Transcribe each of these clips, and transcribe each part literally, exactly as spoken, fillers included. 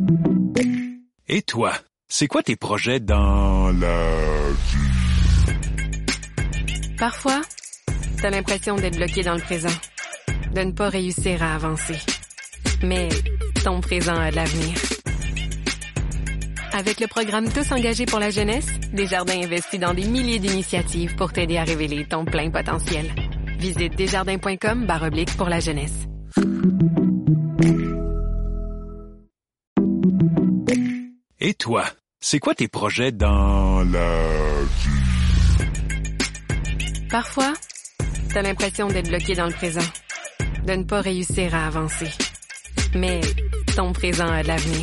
Et toi, c'est quoi tes projets dans la vie? Parfois, t'as l'impression d'être bloqué dans le présent, de ne pas réussir à avancer. Mais ton présent a de l'avenir. Avec le programme Tous engagés pour la jeunesse, Desjardins investit dans des milliers d'initiatives pour t'aider à révéler ton plein potentiel. Visite desjardins.com barre oblique pour la jeunesse. Et toi, c'est quoi tes projets dans la vie? Parfois, t'as l'impression d'être bloqué dans le présent, de ne pas réussir à avancer. Mais ton présent a de l'avenir.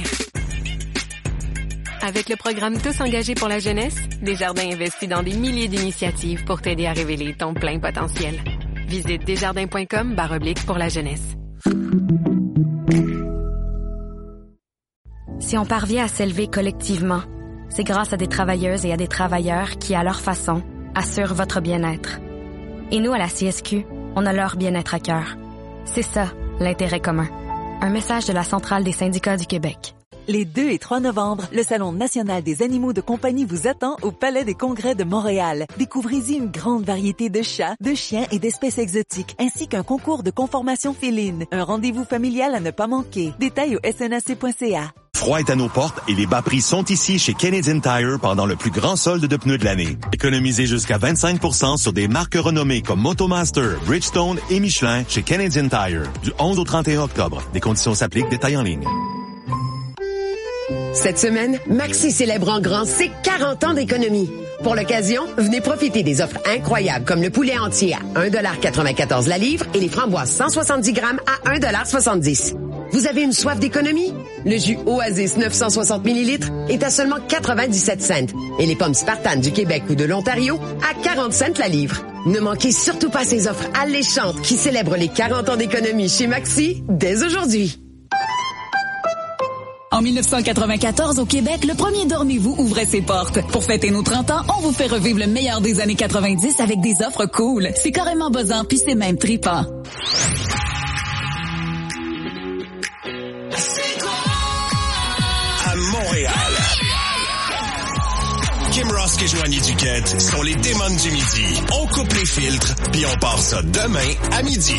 Avec le programme Tous engagés pour la jeunesse, Desjardins investit dans des milliers d'initiatives pour t'aider à révéler ton plein potentiel. Visite desjardins.com barre oblique pour la jeunesse. Si on parvient à s'élever collectivement, c'est grâce à des travailleuses et à des travailleurs qui, à leur façon, assurent votre bien-être. Et nous, à la C S Q, on a leur bien-être à cœur. C'est ça, l'intérêt commun. Un message de la Centrale des syndicats du Québec. Les deux et trois novembre, le Salon national des animaux de compagnie vous attend au Palais des Congrès de Montréal. Découvrez-y une grande variété de chats, de chiens et d'espèces exotiques, ainsi qu'un concours de conformation féline. Un rendez-vous familial à ne pas manquer. Détails au S N A C point C A. Froid est à nos portes et les bas prix sont ici chez Canadian Tire pendant le plus grand solde de pneus de l'année. Économisez jusqu'à vingt-cinq pour cent sur des marques renommées comme Motomaster, Bridgestone et Michelin chez Canadian Tire. Du onze au trente et un octobre. Des conditions s'appliquent, détails en ligne. Cette semaine, Maxi célèbre en grand ses quarante ans d'économie. Pour l'occasion, venez profiter des offres incroyables comme le poulet entier à un dollar quatre-vingt-quatorze la livre et les framboises cent soixante-dix grammes à un dollar soixante-dix. Vous avez une soif d'économie? Le jus Oasis neuf cent soixante millilitres est à seulement quatre-vingt-dix-sept cents et les pommes Spartan du Québec ou de l'Ontario à quarante cents la livre. Ne manquez surtout pas ces offres alléchantes qui célèbrent les quarante ans d'économie chez Maxi dès aujourd'hui. En mille neuf cent quatre-vingt-quatorze, au Québec, le premier Dormez-vous ouvrait ses portes. Pour fêter nos trente ans, on vous fait revivre le meilleur des années quatre-vingt-dix avec des offres cool. C'est carrément buzzant, puis c'est même trippant. À Montréal, Kim Rosk et Joanie Duquette sont les démons du midi. On coupe les filtres, puis on part ça demain à midi.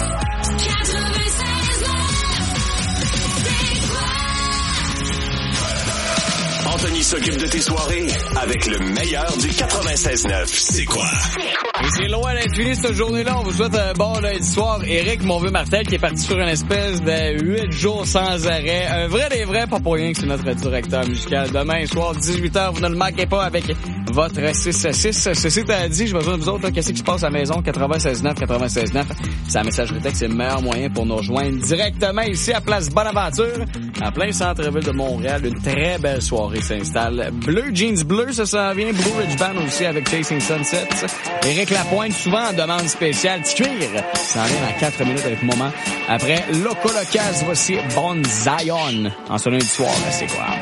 Anthony s'occupe de tes soirées avec le meilleur du quatre-vingt-seize neuf. C'est quoi? Et c'est loin d'être fini cette journée-là. On vous souhaite un bon lundi soir. Éric Monvieux-Martel qui est parti sur une espèce de huit jours sans arrêt. Un vrai des vrais, pas pour rien que c'est notre directeur musical. Demain soir, dix-huit heures, vous ne le manquez pas avec votre six à six. Ceci étant dit, je besoin de vous autres. Là, qu'est-ce qui se passe à la maison? quatre-vingt-seize neuf, quatre-vingt-seize neuf. C'est la messagerie texte, c'est le meilleur moyen pour nous rejoindre directement ici à Place Bonaventure, en plein centre-ville de Montréal. Une très belle soirée s'installe. Bleu, jeans bleu, ça s'en vient. Blue Ridge Band aussi avec Chasing Sunset. Éric Lapointe, souvent en demande spéciale. Petit cuir, ça en vient dans quatre minutes avec le moment. Après, Loco Locas, voici Bon Zion. En ce lundi soir, là, c'est quoi?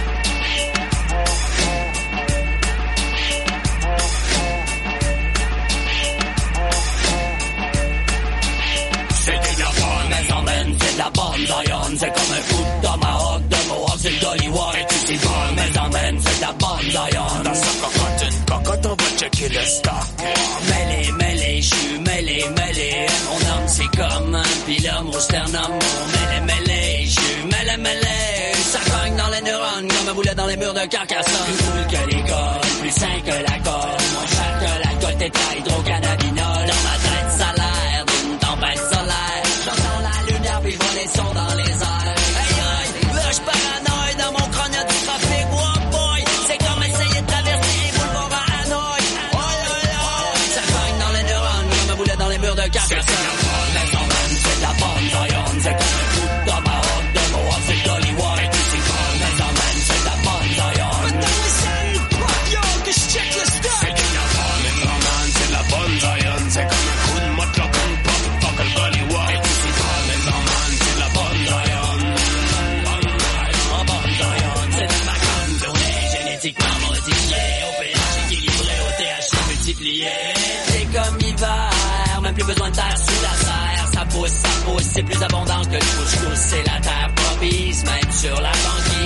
C'est de la bonne, mais en même, c'est de la bonne Zion. C'est comme un coup de tomahawk, de Mohawk, c'est le Dollywood. Et tu sais pas, mais en même, c'est de la bonne Zion. Dans sa cocotte, une cocotte, on va checker le stock. Mêlé, mêlé, j'suis mêlé, mêlé. Mon homme, c'est comme un pilum au sternum. Mêlé, mêlé, j'suis mêlé, mêlé. Ça cogne dans les neurones comme un boulet dans les murs de Carcassonne. Plus cool que l'école, plus sain que la colle. Moins cher que l'alcool, tétra, hydrocannabinol. Dans ma tête, ça a l'air d'une tempête solaire. J'entends la lumière puis je vois les sons dans les airs. Aïe aïe, là j'suis paranoïe, dans mon crâne y'a du trafic. Oh boy, c'est comme essayer de traverser les boulevards à Hanoï. Oh oh oh, ça cogne dans les neurones comme un boulet dans les murs de Carcassonne. C'est de la bonne, mais en même, c'est de la bonne Zion. C'est comme un coup de tomahawk, de Mohawk, c'est Dollywood. Et tu sais pas, mais en même, c'est de la bonne Zion. But don't listen to pop, yo, que j'check le stock. C'est de la bonne, mais en même, c'est de la bonne Zion. C'est comme un coup de motte, là, comme pop, fuck le Dollywood. Et tu sais pas, mais en même, c'est de la bonne Zion. Bonne Zion, bonne Zion, c'est de ma grande tournée. Génétiquement modifiée, au pH équilibré, au T H C multiplié. C'est comme l'hiver, même plus besoin de terre sous la serre. Ça pousse, ça pousse, c'est plus abondant que le couche-couche. C'est la terre propice, même sur la banquise.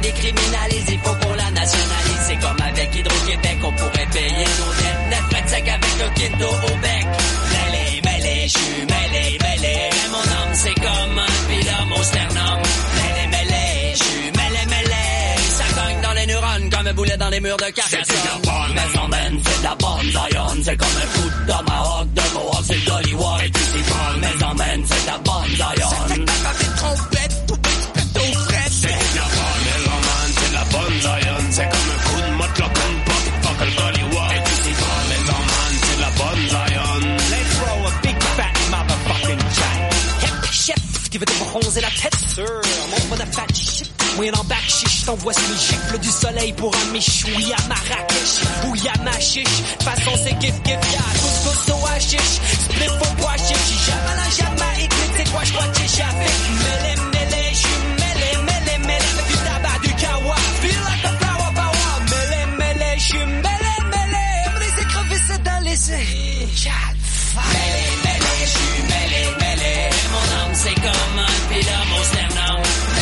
décriminalise, il faut qu'on la nationalise. C'est comme avec Hydro-Québec, on pourrait payer nos dettes. Net frais de sec avec le Quinto au bec. Mêlé, mêlé, j'suis mêlé, mêlé. Mon âme c'est comme un pilum au sternum. Mêlé, mêlé, j'suis mêlé, mêlé. Ça cogne dans les neurones comme un boulet dans les murs de Carcassonne. C'est de la bonne maison, man, c'est de la bonne Zion. C'est comme un coup de tomahawk, de Mohawk, c'est le Dollywood. Et puis c'est bonne maison, man, c'est de la bonne Zion. Ça fait que t'as pas de trompette, tout petit peu au fret. C'est de la bonne maison, man, c'est de la bonne Zion. C'est comme un coup de motlock, une pop, fuck le Dollywood. Et puis c'est bonne maison, man, c'est de la bonne Zion. Let's throw a big fat motherfucking chat. Hep chef, qui veut te bronzer la tête, sir. Montre de fat shit. Oui, en back chiche, t'envoies sur les gifles du soleil pour un michou. Y'a Marrakech, ou y'a ma chiche. Façon c'est gif gif, y'a couscous au hachiche. Spliff au bois chiche, jamais la Jamaïque. C'est quoi, j'crois que j'ai avec. Mêlé, mêlé, j'suis mêlé, mêlé, mêlé. Avec du tabac, du kawa. Feel like a flower power. Mêlé, mêlé, j'suis mêlé, mêlé. On les écrevisses dans les airs. Chat, mêlé, mêlé, j'suis mêlé, mêlé. Mon âme c'est comme un pilum au sternum.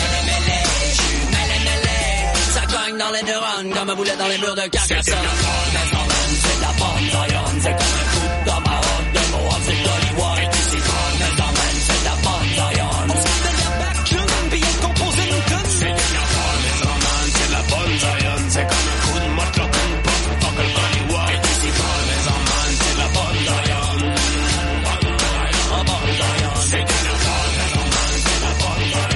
Dans les neurones, comme un boulet dans les murs de Carcassonne. C'est de la bonne, c'est de la bonne Zion. C'est comme un coup de tomahawk, de Mohawk, c'est Dollywood. Et puis c'est bonne, c'est de la bonne Zion. On se fait de la backline, puis elle compose une tonne. C'est de la bonne, c'est de la bonne Zion. C'est comme un coup de motlock, une pop, fuck le Dollywood. Et puis c'est bonne, c'est de la bonne Zion. Oh, bonne Zion. C'est de la bonne, c'est de la bonne Zion.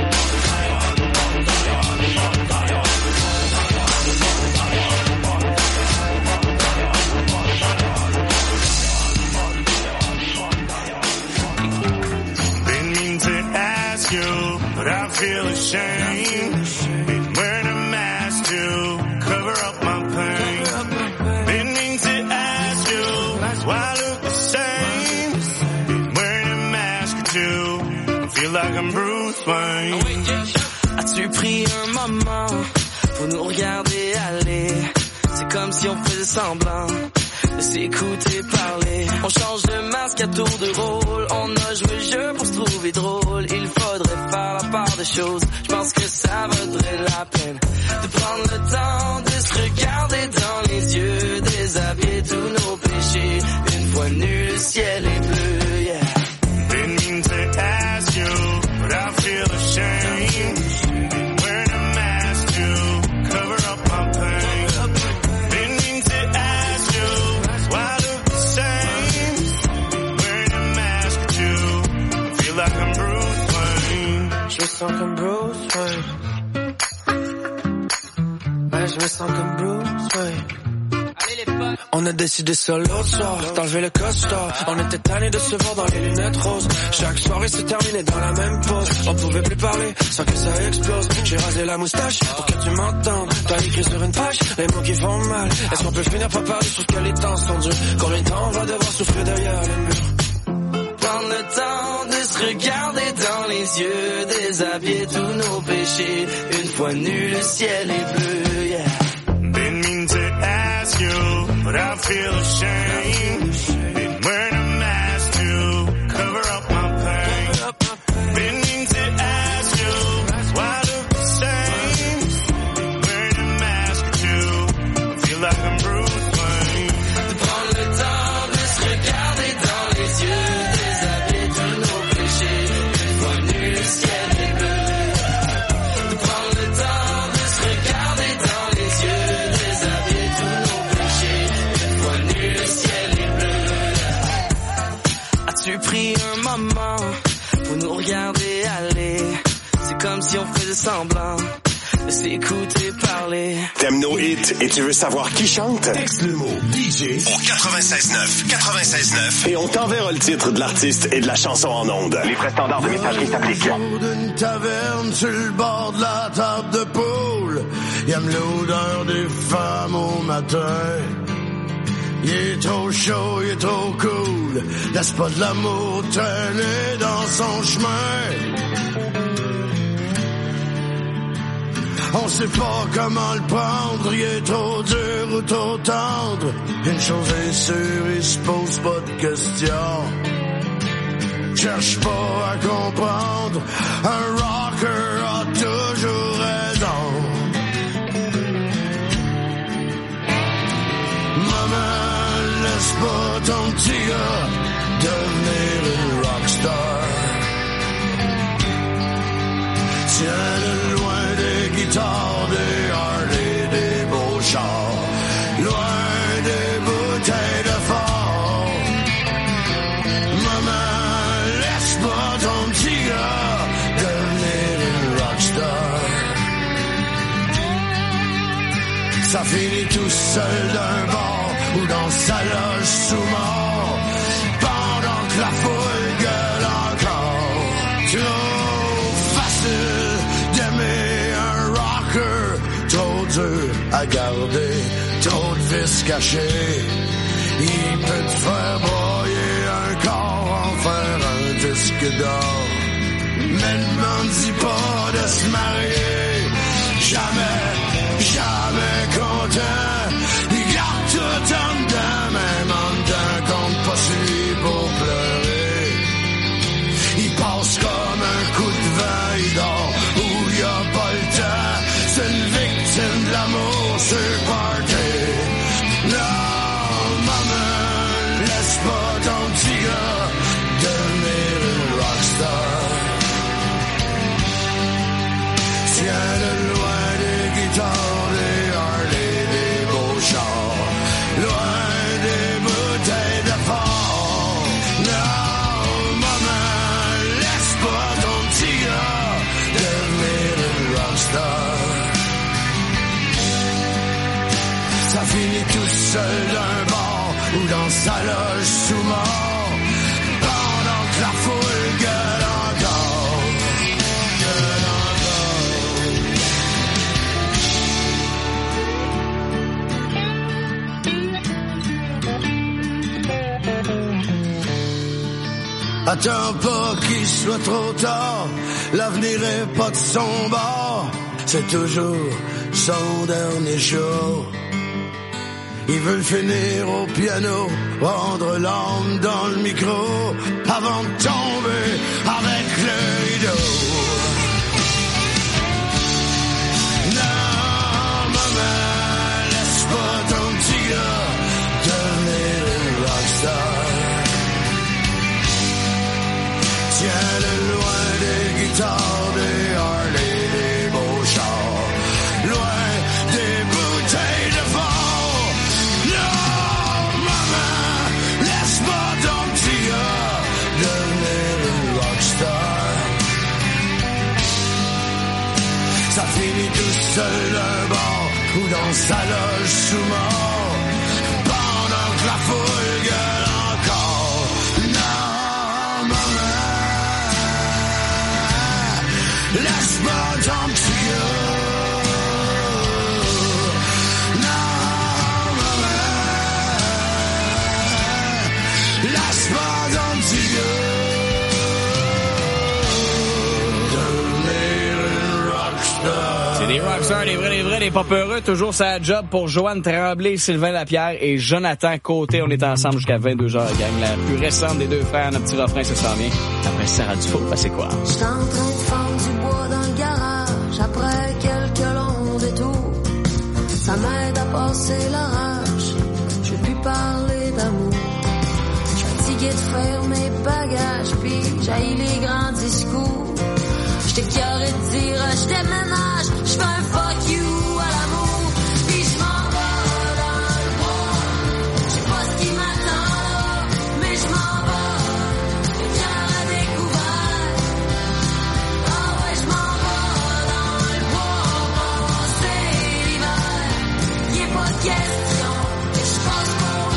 But I feel ashamed. Been wearing a mask to cover up my pain. Been mean to ask you why I look the same. Been wearing a mask or two. Feel like I'm Bruce Wayne. As-tu pris un moment pour nous regarder aller? C'est comme si on faisait semblant de s'écouter parler. On change de masque à tour de rôle. On a joué le jeu pour se trouver drôle. Il faudrait faire la part des choses. Je pense que ça vaudrait la peine de prendre le temps de se regarder dans les yeux, déshabiller tous nos péchés. Une fois nu, le ciel est bleu, yeah. Didn't mean to ask you, but I feel ashamed. Wearing a mask to cover up my pain. Je me sens comme Bruce Wayne. Ouais, je me sens comme Bruce Wayne. On a décidé ça l'autre soir, d'enlever le costard. On était tannés de se voir dans les lunettes roses. Chaque soirée se terminait dans la même pose. On pouvait plus parler sans que ça explose. J'ai rasé la moustache pour que tu m'entendes. T'as écrit sur une page les mots qui font mal. Est-ce qu'on peut finir par parler sur que les temps sont durs? Combien de temps on va devoir souffrir derrière les murs? Prendre le temps de se regarder dans les yeux, déshabiller tous nos péchés. Une fois nu, le ciel est bleu, yeah. Didn't mean to ask you, but I feel ashamed. Been wearing a mask to cover up my pain. Didn't mean to ask you why I look the same. Been wearing a mask too. Feel like I'm Bruce Wayne. De prendre le temps de se regarder dans les yeux. As-tu pris un moment pour nous regarder aller? C'est comme si on faisait semblant de s'écouter parler. T'aimes nos hits et tu veux savoir qui chante? Texte le mot D J au quatre-vingt-seize neuf quatre-vingt-seize neuf et on t'enverra le titre de l'artiste et de la chanson en ondes. Les frais standards de messagerie s'appliquent. D'une taverne sur le bord de la table de poule, il aime l'odeur des femmes au matin. Il est trop chaud, il est trop cool, laisse pas de l'amour traîner dans son chemin. On sait pas comment le prendre, il est trop dur ou trop tendre. Une chose est sûre, il se pose pas de questions. Cherche pas à comprendre, un rocker a toujours raison. ton petit gars devenir une rockstar. Tiens-le loin des guitares, des Harley, des beaux chars, loin des bouteilles de fort. Maman, laisse pas ton petit gars devenir une rockstar. Ça finit tout seul d'un bar ou dans sa loge sous mort, pendant que la foule gueule encore. Trop facile d'aimer un rocker, trop dur à garder, trop de vices cachés. Il peut te faire broyer un corps, en faire un disque d'or. Mais ne m'en dis pas de se marier, jamais, jamais content. Il garde tout en dedans, même en dedans, compte pas sur lui pour pleurer. Il passe comme un coup de vent, il dort où il y a pas le temps. C'est une victime de l'amour sur party. Non, maman, laisse pas ton petit gars devenir une rockstar. Tiens-le loin des guitares, des Harley, des beaux chars, loin des bouteilles de fort. Non, maman, laisse pas ton petit gars devenir une rockstar. Ça finit tout seul d'un bar ou dans sa loge sous mort, pendant que la foule gueule encore, gueule encore. Attends pas qu'il soit trop tard, l'avenir est pas de son bord, c'est toujours son dernier show. Il veut le finir au piano, rendre l'âme dans le micro, avant de tomber avec le rideau. Non, maman, laisse pas ton petit gars devenir une rockstar. Tiens-le loin des guitares, des Harley, des beaux chars, loin des bouteilles de fort. Non, maman, laisse pas ton petit gars devenir une rockstar. Ça finit tout seul d'un bar ou dans sa loge sous mort, pendant que la foule gueule encore. Non, maman, laisse pas ton petit gars. Non, maman, laisse pas ton petit gars devenir une rockstar. C'est des rockstars, des vrais, des vrais, des pas peureux. Toujours sa job pour Joanne Tremblay, Sylvain Lapierre et Jonathan Côté. On est ensemble jusqu'à vingt-deux heures, gang. La plus récente des deux frères, notre petit refrain se sent bien. Après Sarah Dufault, bah c'est quoi? J'étais en train de fendre du bois dans le garage après quelques longs détours. Ça m'aide à passer l'orage. Je veux plus parler d'amour. Je suis fatigué de faire mes bagages, puis j'haïs les grands discours. J'étais carré de dire je déménage, je fais un fuck you à l'amour. Puis je m'en vais dans le bois. Je sais pas ce qui m'attend là, mais je m'en vais. Le cœur à découvert. Ah ouais, je m'en vais dans le bois, passer l'hiver. Y'a pas de question que je passe pas au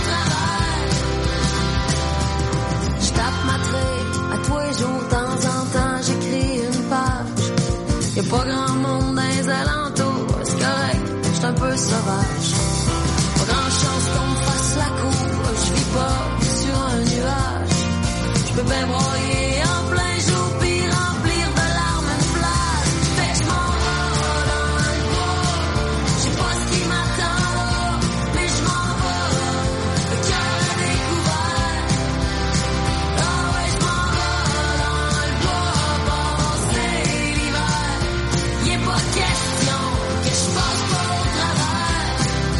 travers. Je tape ma traite à tous les jours, de temps en temps j'écris une page. Y'a pas grand monde dans les alentours, c'est correct, j'suis un peu sauvage. Pas grand chance qu'on me fasse la cour, j'vis pas sur un nuage. J'peux bien broyer en plein jour pis remplir de larmes une plage. Fait que j'm'en vais dans le bois, j'sais pas ce qui m'attend là, mais j'm'en vais, le cœur à découvert. Ah ouais, j'm'en vais dans le bois, passer l'hiver. Y'a pas question que je passe pas au travers.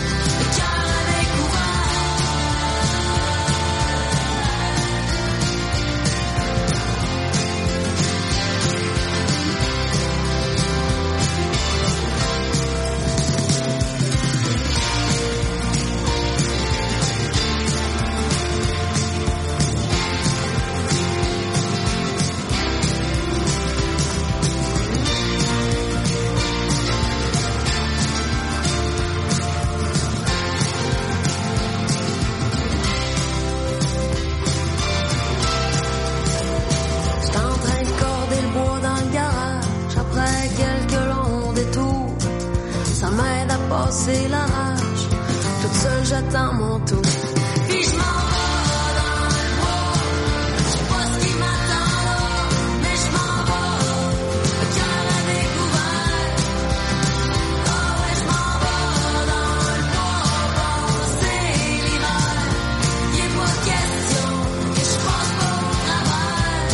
tout. Ça m'aide à passer la rage. Toute seule j'attends mon tour. Puis je m'en vais dans le bois. Je sais pas ce qui m'attend là, mais je m'en vais. Le cœur à découvert. Ah ouais, je m'en vais dans le bois. Passer l'hiver. Il est pas question que je passe pas au travers.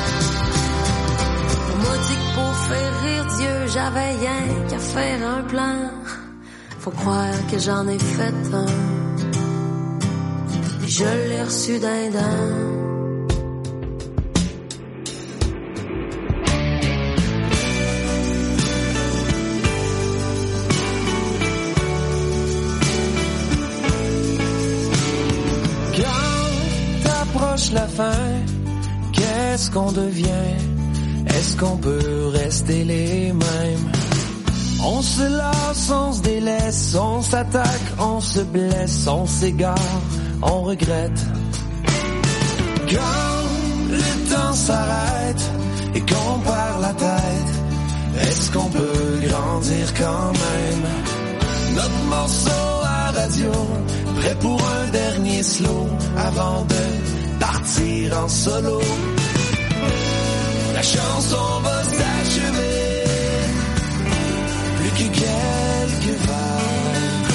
On m'a dit que pour faire rire Dieu, j'avais rien qu'à faire un plan. Faut croire que j'en ai fait un. Puis je l'ai reçu d'un dent. Quand t'approches la fin, qu'est-ce qu'on devient? Est-ce qu'on peut rester les mêmes? On se lasse, on se délaisse, on s'attaque, on se blesse, on s'égare, on regrette. Quand le temps s'arrête et qu'on perd la tête, est-ce qu'on peut grandir quand même? Notre morceau à radio, prêt pour un dernier slow, avant de partir en solo. La chanson va s'achever. Plus que quelques vagues.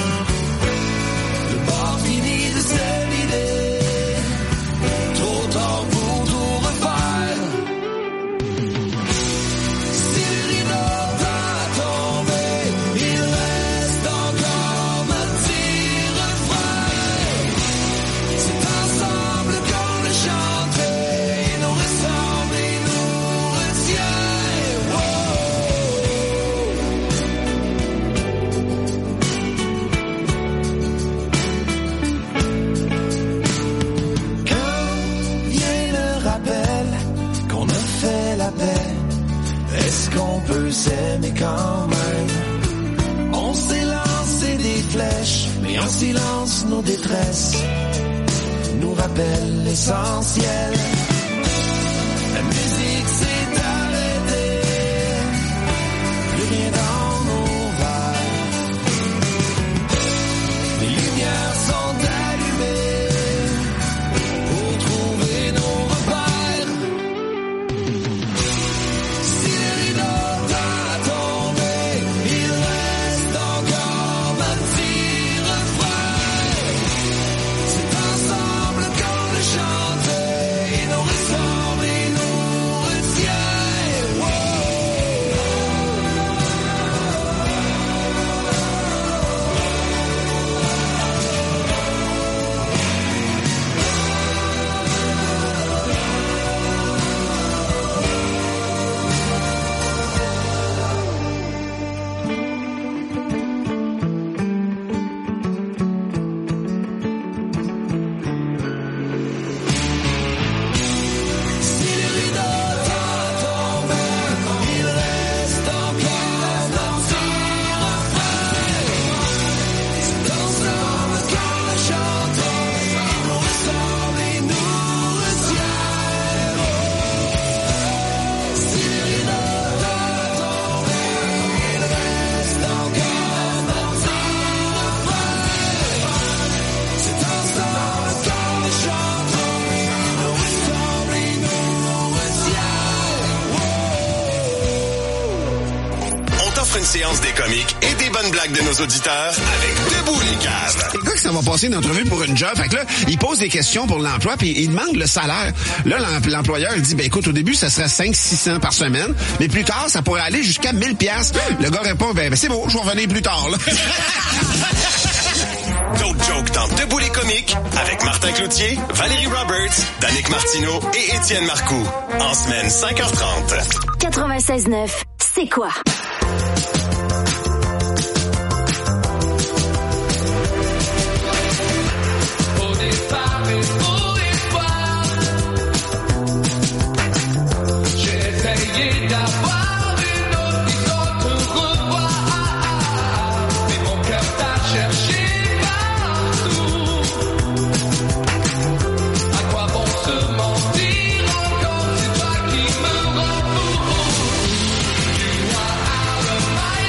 Le bord finit de se vider. Trop tard pour tout refaire. Si le rideau t'a tombé, il reste encore un petit refrain. C'est ensemble qu'on le chante. Il nous ressemble, il nous retient. Est-ce qu'on peut s'aimer quand même? On s'est lancé des flèches, mais en silence nos détresses nous rappellent l'essentiel. La musique s'est arrêtée, plus rien dans nos verres. Les lumières sont allumées pour trouver nos repères. Une séance des comiques et des bonnes blagues de nos auditeurs avec Debout les caves. Le gars qui s'en va passer une entrevue pour une job, fait que là, il pose des questions pour l'emploi puis il demande le salaire. Là, l'employeur, il dit, ben écoute, au début, ça serait cinq six cents par semaine, mais plus tard, ça pourrait aller jusqu'à mille piastres. Le gars répond, ben, ben c'est bon, je vais revenir plus tard, là. D'autres jokes dans Debout les comiques avec Martin Cloutier, Valérie Roberts, Danick Martineau et Étienne Marcoux. En semaine cinq heures trente. quatre-vingt-seize neuf, c'est quoi? D'avoir une autre vision, te revoir. Mais mon cœur t'a cherché partout. À quoi bon se mentir encore? C'est toi qui me rends fou. You are out of my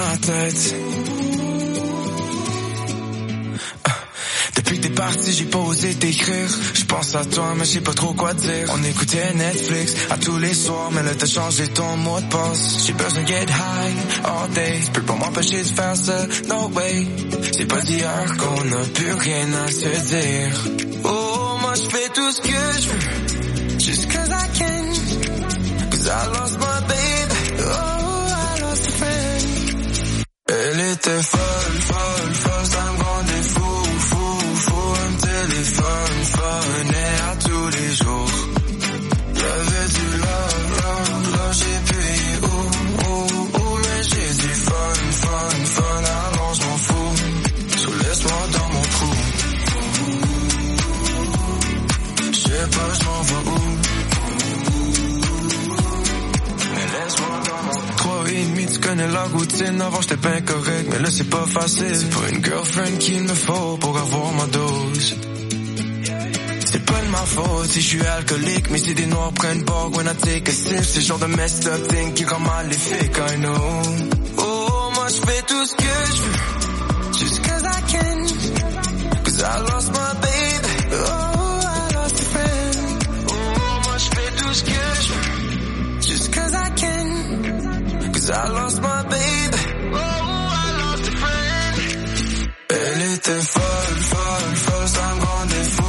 ma tête. Depuis que t'es parti, j'ai pas osé t'écrire. Je pense à toi, mais je sais pas trop quoi dire. On écoutait Netflix à tous les soirs, mais là t'as changé ton mot de passe. J'ai besoin de get high all day. Je peux pas m'empêcher de faire ça, no way. C'est pas d'hier qu'on a plus rien à se dire. Oh, moi je fais tout ce que je veux, just cause I can. Cause I lost my baby, oh, I lost a friend. Elle était folle, folle, folle, ça me rendait fou. Téléphone, phone, et à tous les jours. Y'avait du love, love, love, j'ai payé, oh, oh, oh, mais j'ai du fun, fun, fun, alors je m'en fous. So laisse-moi dans mon trou. J'sais pas, j'm'en vais où. Mais laisse-moi dans mon trou. Trois et demi, tu connais la routine, avant j'étais pas incorrect, mais là c'est pas facile. C'est pas une girlfriend qu'il me faut pour avoir ma dose. C'est pas de ma faute si je suis alcoolique, mais si des noirs prennent bord when I take a sip, c'est le genre de messed up thing qui rend maléfique, I know. Oh, moi je fais tout ce que je veux, just cause I can, cause I lost my baby, oh, I lost a friend. Oh, moi je fais tout ce que je veux, just cause I can, cause I lost my baby, oh, I lost a friend. Elle était folle, folle, folle, ça me rendait fou.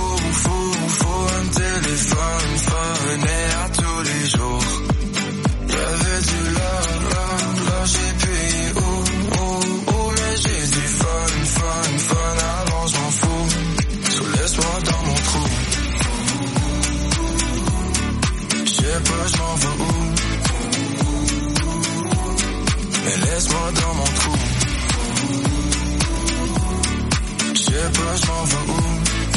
Téléphone, phone, et à tous les jours. Y'avait du love, love, love, j'ai payé, oh, oh, oh, mais j'ai du fun, fun, fun, alors je m'en fous. So laisse-moi dans mon trou. J'sais pas, j'm'en vais où. Mais laisse-moi dans mon trou. J'sais pas, j'm'en vais où.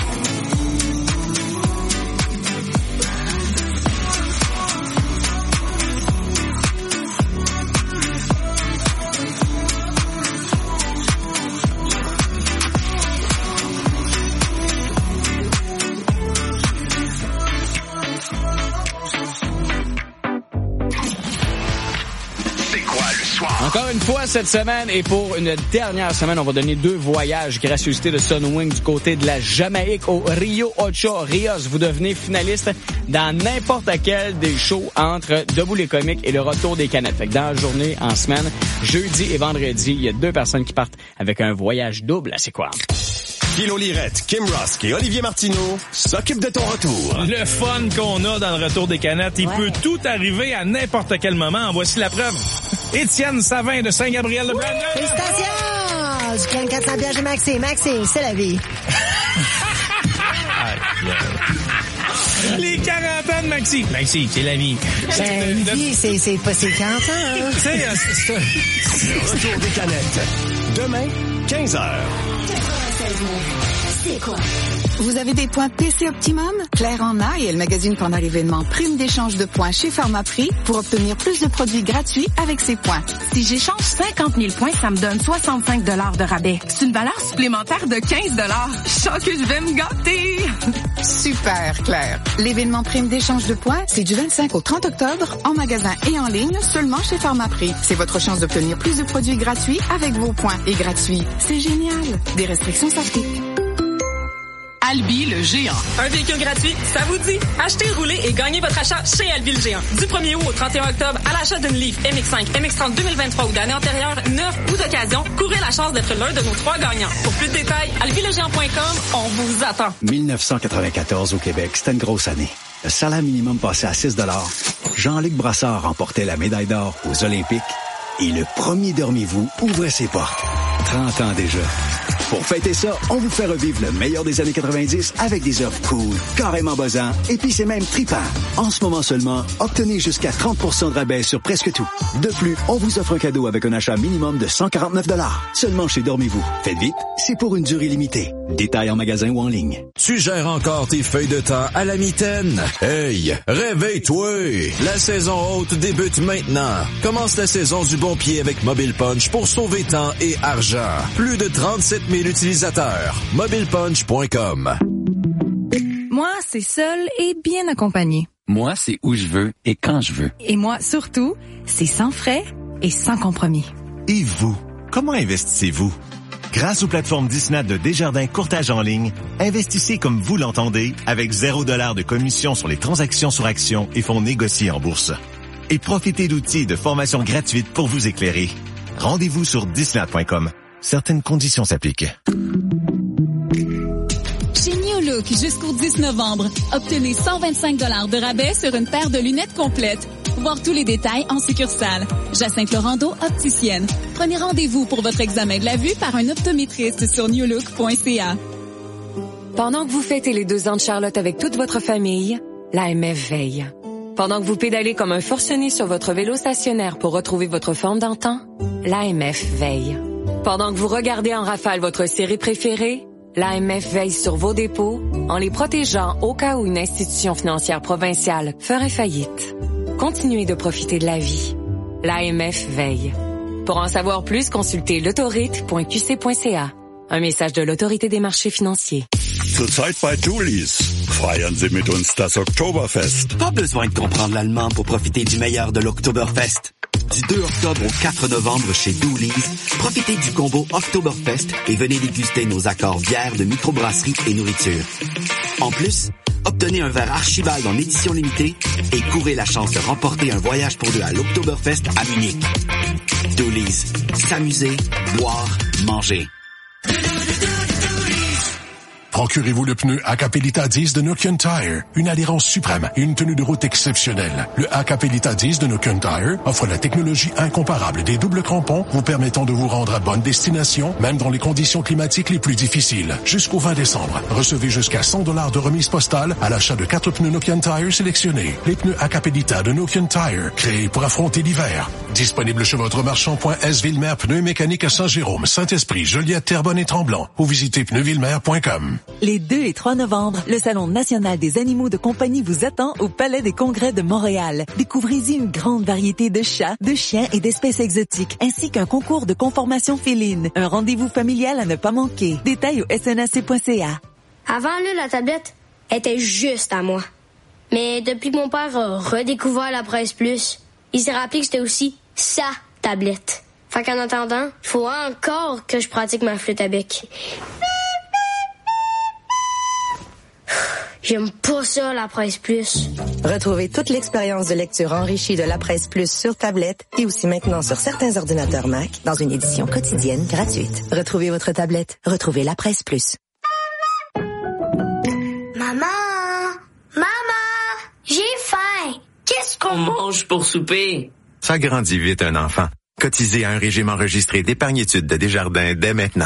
Encore une fois cette semaine et pour une dernière semaine, on va donner deux voyages gracieuseté de Sunwing du côté de la Jamaïque au Rio Ocho Rios. Vous devenez finaliste dans n'importe quel des shows entre Debout les comiques et le retour des canettes. Fait que dans la journée, en semaine, jeudi et vendredi, il y a deux personnes qui partent avec un voyage double. C'est quoi? Guillaume Lirette, Kim Rusk et Olivier Martineau s'occupent de ton retour. Le fun qu'on a dans le retour des canettes, il ouais. peut tout arriver à n'importe quel moment. En voici la preuve. Étienne Savin de Saint-Gabriel-de-Brandon. Félicitations! Du clan quatre cents pièges de Maxime. Maxime, c'est la vie. Les quarante ans de Maxime. Maxime, c'est la vie. Ben, une vie, c'est, c'est pas ses quarante ans. Hein? C'est, c'est ça. Le retour des canettes. Demain, quinze heures. C'est quoi? Vous avez des points P C Optimum? Claire en a et elle magasine pendant l'événement Prime d'échange de points chez Pharmaprix pour obtenir plus de produits gratuits avec ses points. Si j'échange cinquante mille points, ça me donne soixante-cinq dollars de rabais. C'est une valeur supplémentaire de quinze dollars. Je sens que je vais me gâter. Super, Claire. L'événement Prime d'échange de points, c'est du vingt-cinq au trente octobre, en magasin et en ligne, seulement chez Pharmaprix. C'est votre chance d'obtenir plus de produits gratuits avec vos points. Et gratuits, c'est génial. Des restrictions s'appliquent. Albi le géant. Un véhicule gratuit, ça vous dit? Achetez, roulez et gagnez votre achat chez Albi le géant. Du premier août au trente et un octobre, à l'achat d'une Leaf M X cinq, M X trente deux mille vingt-trois ou d'année antérieure, neuf ou d'occasion, courez la chance d'être l'un de nos trois gagnants. Pour plus de détails, albi le géant point com, on vous attend. dix-neuf cent quatre-vingt-quatorze au Québec, c'était une grosse année. Le salaire minimum passait à six dollars. Jean-Luc Brassard remportait la médaille d'or aux Olympiques. Et le premier Dormez-vous ouvrait ses portes. trente ans déjà. Pour fêter ça, on vous fait revivre le meilleur des années quatre-vingt-dix avec des offres cool, carrément buzzants, et puis c'est même trippant. En ce moment seulement, obtenez jusqu'à trente pour cent de rabais sur presque tout. De plus, on vous offre un cadeau avec un achat minimum de cent quarante-neuf dollars. Seulement chez Dormez-vous. Faites vite, c'est pour une durée limitée. Détails en magasin ou en ligne. Tu gères encore tes feuilles de temps à la mitaine? Hey, réveille-toi! La saison haute débute maintenant. Commence la saison du bon pied avec Mobile Punch pour sauver temps et argent. Plus de trente-sept mille utilisateurs. mobile punch point com. Moi, c'est seul et bien accompagné. Moi, c'est où je veux et quand je veux. Et moi, surtout, c'est sans frais et sans compromis. Et vous? Comment investissez-vous? Grâce aux plateformes Disney de Desjardins Courtage en ligne, investissez comme vous l'entendez avec zéro dollar de commission sur les transactions sur actions et fonds négociés en bourse. Et profitez d'outils et de formations gratuites pour vous éclairer. Rendez-vous sur disney point com. Certaines conditions s'appliquent. Chez New Look, jusqu'au dix novembre, obtenez cent vingt-cinq dollars de rabais sur une paire de lunettes complètes. Voir tous les détails en succursale. Jacinthe Laurando, opticienne. Prenez rendez-vous pour votre examen de la vue par un optométriste sur new look point c a. Pendant que vous fêtez les deux ans de Charlotte avec toute votre famille, l'A M F veille. Pendant que vous pédalez comme un forcené sur votre vélo stationnaire pour retrouver votre forme d'antan, l'A M F veille. Pendant que vous regardez en rafale votre série préférée, l'A M F veille sur vos dépôts en les protégeant au cas où une institution financière provinciale ferait faillite. Continuez de profiter de la vie. L'A M F veille. Pour en savoir plus, consultez l'autorite point q c point c a. Un message de l'Autorité des marchés financiers. Zurzeit bei Dulis. Feiern Sie mit uns das Oktoberfest. Pas besoin de comprendre l'allemand pour profiter du meilleur de l'Oktoberfest. Du deux octobre au quatre novembre chez Doolies, profitez du combo Oktoberfest et venez déguster nos accords bières de microbrasserie et nourriture. En plus, obtenez un verre Archibald en édition limitée et courez la chance de remporter un voyage pour deux à l'Oktoberfest à Munich. Doolies, s'amuser, boire, manger. Procurez-vous le pneu Hakkapeliitta dix de Nokian Tire. Une adhérence suprême et une tenue de route exceptionnelle. Le Hakkapeliitta dix de Nokian Tire offre la technologie incomparable des doubles crampons vous permettant de vous rendre à bonne destination, même dans les conditions climatiques les plus difficiles. Jusqu'au vingt décembre, recevez jusqu'à cent dollars de remise postale à l'achat de quatre pneus Nokian Tire sélectionnés. Les pneus Hakkapeliitta de Nokian Tire, créés pour affronter l'hiver. Disponible chez votre marchand point S Villemer Pneus Mécaniques à Saint-Jérôme, Saint-Esprit, Joliette, Terrebonne et Tremblant. Ou visitez pneus villemer point com. Les deux et trois novembre, le Salon national des animaux de compagnie vous attend au Palais des Congrès de Montréal. Découvrez-y une grande variété de chats, de chiens et d'espèces exotiques, ainsi qu'un concours de conformation féline. Un rendez-vous familial à ne pas manquer. Détails au s n a c point c a. Avant, là, la tablette était juste à moi. Mais depuis que mon père a redécouvert la Presse Plus, il s'est rappelé que c'était aussi sa tablette. Fait qu'en attendant, il faut encore que je pratique ma flûte à bec. J'aime pas ça, la Presse Plus. Retrouvez toute l'expérience de lecture enrichie de la Presse Plus sur tablette et aussi maintenant sur certains ordinateurs Mac dans une édition quotidienne gratuite. Retrouvez votre tablette. Retrouvez la Presse Plus. Maman! Maman! J'ai faim! Qu'est-ce qu'on mange pour souper? Ça grandit vite, un enfant. Cotisez à un régime enregistré d'épargne-études de Desjardins dès maintenant.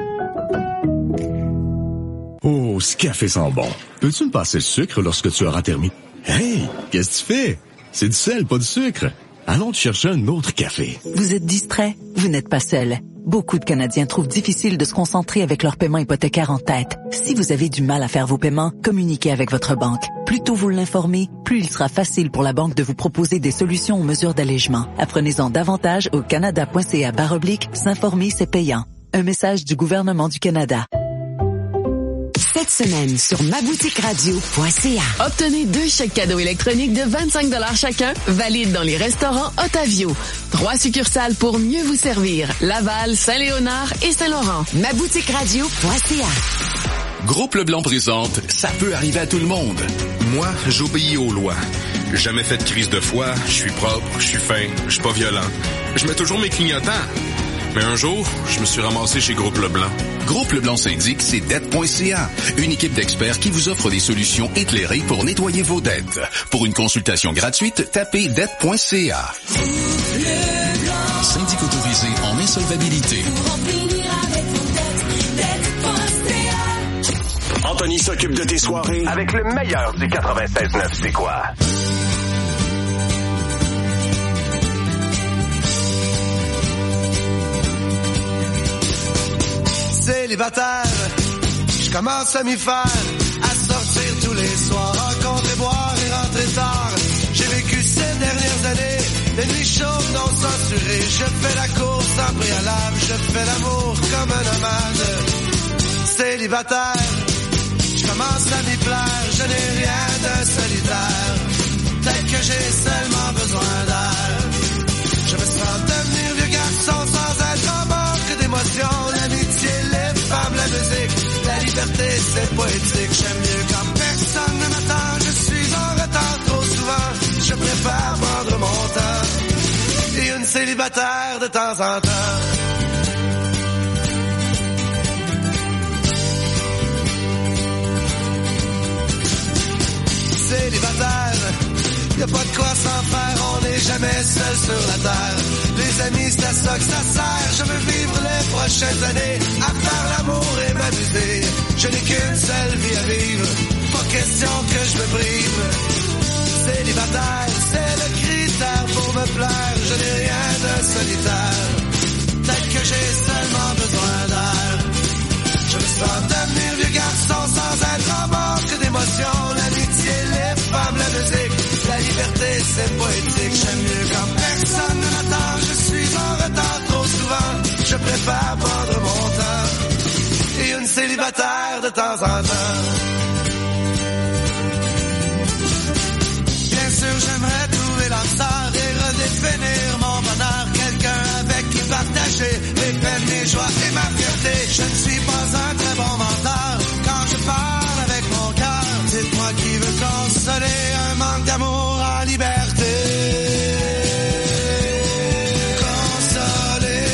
Oh, ce café sent bon. Peux-tu me passer le sucre lorsque tu auras terminé? Hey, qu'est-ce que tu fais? C'est du sel, pas du sucre. Allons te chercher un autre café. Vous êtes distrait? Vous n'êtes pas seul. Beaucoup de Canadiens trouvent difficile de se concentrer avec leurs paiements hypothécaires en tête. Si vous avez du mal à faire vos paiements, communiquez avec votre banque. Plus tôt vous l'informez, plus il sera facile pour la banque de vous proposer des solutions aux mesures d'allègement. Apprenez-en davantage au canada point c a barre oblique s'informer, c'est payant. Un message du gouvernement du Canada. Cette semaine sur ma boutique radio point c a. Obtenez deux chèques cadeaux électroniques de vingt-cinq dollars chacun, valides dans les restaurants Otavio. Trois succursales pour mieux vous servir. Laval, Saint-Léonard et Saint-Laurent. ma boutique radio point c a. Groupe Leblanc présente « Ça peut arriver à tout le monde ». Moi, j'obéis aux lois. Jamais fait de crise de foi, je suis propre, je suis fin, je suis pas violent. Je mets toujours mes clignotants. Mais un jour, je me suis ramassé chez Groupe Leblanc. Groupe Leblanc syndic, c'est dette point c a. Une équipe d'experts qui vous offre des solutions éclairées pour nettoyer vos dettes. Pour une consultation gratuite, tapez dette point c a. Syndic autorisé en insolvabilité. Anthony s'occupe de tes soirées avec le meilleur du quatre-vingt-seize neuf, c'est quoi? Célibataire, je commence à m'y faire, à sortir tous les soirs, rencontrer, boire et rentrer tard. J'ai vécu ces dernières années, des nuits chaudes non censurées. Je fais la course en préalable, je fais l'amour comme un nomade. Célibataire, je commence à m'y plaire, je n'ai rien de solitaire. Peut-être que j'ai seulement besoin d'air. Je me sens devenir vieux garçon sans être en bord liberté c'est poétique. J'aime mieux quand personne ne m'attend. Je suis en retard trop souvent. Je préfère prendre mon temps. Et une célibataire de temps en temps. Célibataire, y'a pas de quoi s'en faire, on n'est jamais seul sur la terre. Les amis, c'est à ça que ça sert. Je veux vivre les prochaines années à faire l'amour et m'amuser. Je n'ai qu'une seule vie à vivre, pas question que je me prive. Célibataire, c'est le critère pour me plaire. Je n'ai rien de solitaire, peut-être que j'ai seulement besoin d'air. Je me sens devenir vieux garçon sans être en manque d'émotions. L'amitié, les femmes, la musique, la liberté c'est poétique. J'aime mieux quand personne ne m'attend. Je suis en retard trop souvent. Je préfère prendre mon temps. Et une célibataire de temps en temps. Bien sûr j'aimerais trouver l'âme sœur et redéfinir mon bonheur. Quelqu'un avec qui partager mes peines, mes joies et ma fierté. Je ne suis pas un très bon menteur quand je parle avec mon cœur. Dites-moi qui veut consoler un manque d'amour en liberté. Consoler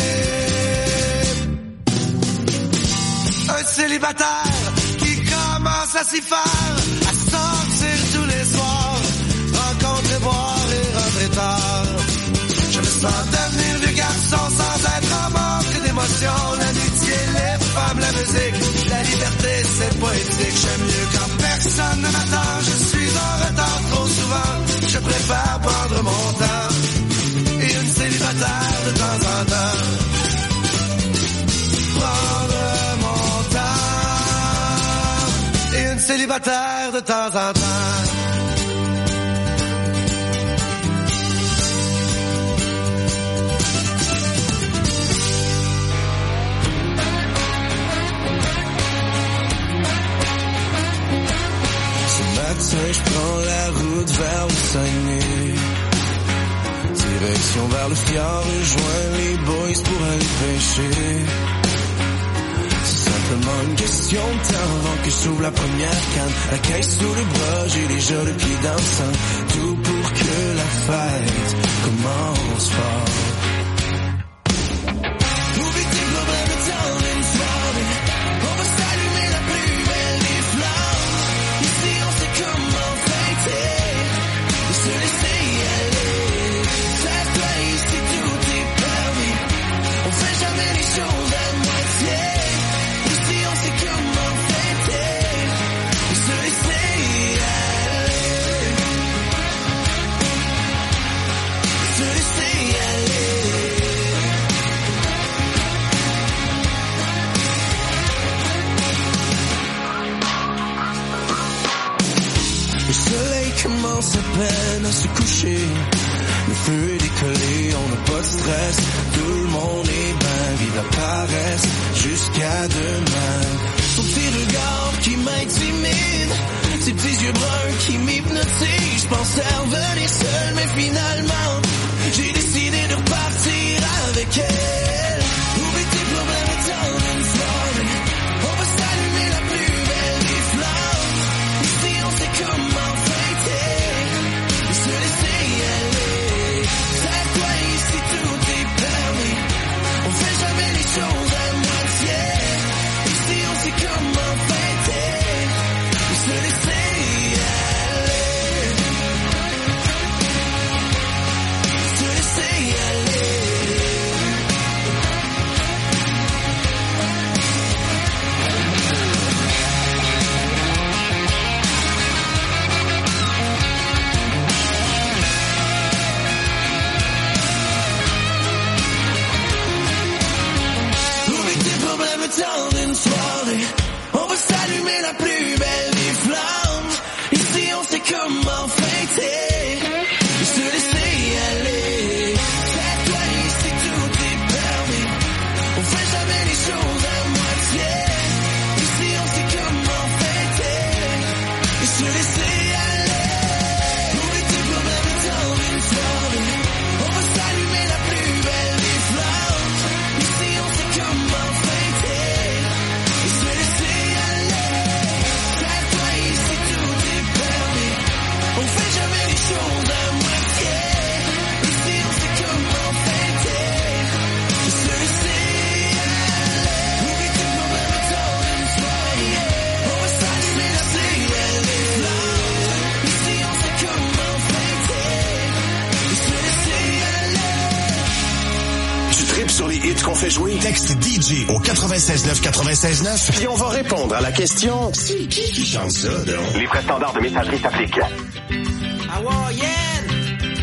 un célibataire qui commence à s'y faire, à sortir tous les soirs, rencontrer, boire et rentrer tard. Je me sens devenir vieux garçon sans être en manque d'émotions. L'amitié, les femmes, la musique, la liberté c'est poétique. J'aime mieux quand personne ne m'attend. Je suis en retard trop souvent. Je préfère prendre mon temps. Et une célibataire de temps en temps. Prendre mon temps. Et une célibataire de temps en temps. Je prends la route vers le Saguenay, direction vers le fjord, rejoins les boys pour aller pêcher. C'est simplement une question de temps avant que s'ouvre la première canne. La caisse sous le bras, j'ai déjà le pied dans le sang. Tout pour que la fête commence fort. Oublie tes problèmes de temps une soirée, on va s'allumer la plus belle des flammes. Ici on sait comment fêter et se laisser y aller. Fair play, si tout est permis, on fait jamais les choses à moitié. Ici on sait comment fêter et se laisser y aller. Se laisser y aller. Le soleil commence à peine à se coucher. Le feu est décollé, on n'a pas de stress. Tout le monde est bien, vive la paresse jusqu'à demain. Son petit regard qui m'intimide, ses petits yeux bruns qui m'hypnotisent. Je pensais revenir seul, mais finalement j'ai décidé de repartir avec elle. Oublie tes problèmes, attends une soirée, on va s'allumer la plus belle des flammes. Ici on sait comment fêter et se laisser y aller. Fair play, si tout est permis, on fait jamais les choses à moitié. Ici on sait comment fêter et se laisser y aller. Se laisser y aller. qu'on fait jouer? Texte D J au quatre-vingt-seize neuf quatre-vingt-seize neuf, puis on va répondre à la question « C'est qui qui chante ça, donc? » Les frais standards de messagerie s'appliquent. Hawaïenne,